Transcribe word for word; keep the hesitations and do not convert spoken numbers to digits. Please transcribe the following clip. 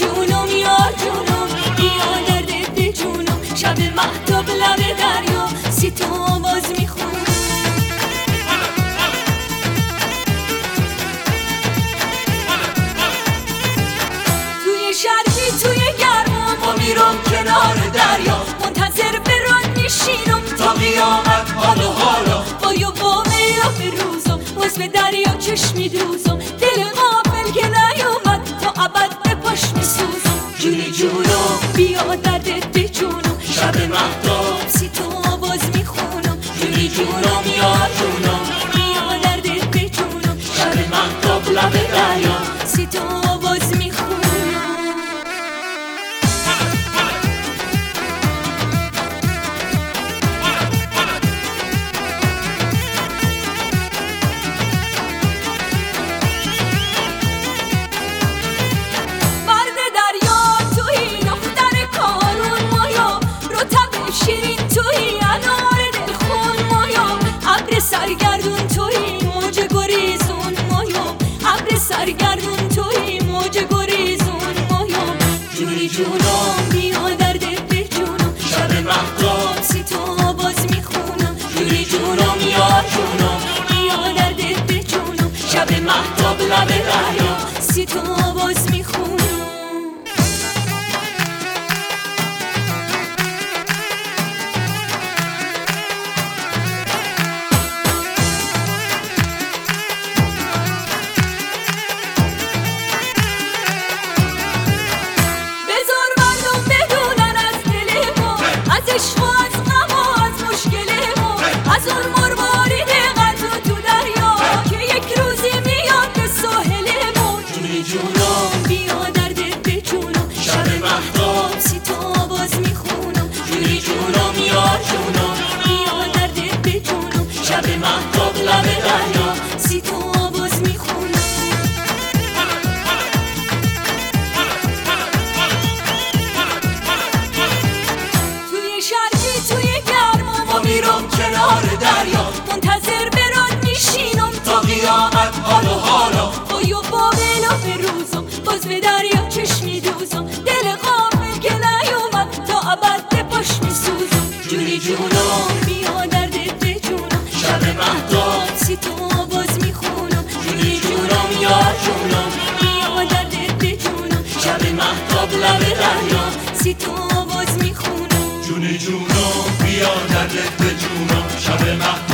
جونم یا جونم بیا درد به جونم شب مهتاب لب دریا سی تا آواز میخونم توی شرقی توی گرما ما میرم کنار دریا منتظر برات میشینم تا قیامت حال و حالا با یو با میرا به روزم باز به دریا چشمی دوزم دل غافل که نیومد تا ابد به پاش میسوزم جونی جونم بیا دردت به جونم شب مهتاب سی تا آواز میخونم جونی جونم یا جونم بیا دردت به جونم شب مهتاب لب دریا سی تا آواز میخونم سرگردون توی موج گریزون مایم ابر سرگردون توی موج گریزون مایم جونی جونم بیا درد به جونم شب مهتاب سی تا آواز میخونم جونی جونم یا جونم بیا درد به جونم شب مهتاب لب دریا سی تا آواز میخونم شب مهتاب لب دریا سی تا آواز میخونم توی شرقی توی گرما ما میرم کنار دریا منتظر برات میشینم تا قیامت حال و حالا با یو با بلا به روزم باز به دریا چشمی دوزم دل غافل که نیومد تا ابد به پاش میسوزم جونی جونم بیا درد به جونم شب مهتاب سی تا آواز میخونم جونی جونم یا جونم بیا درد به جونم شب مهتاب لب دریا سی تا آواز میخونم جونی جونم بیا درد به جونم شب مهتاب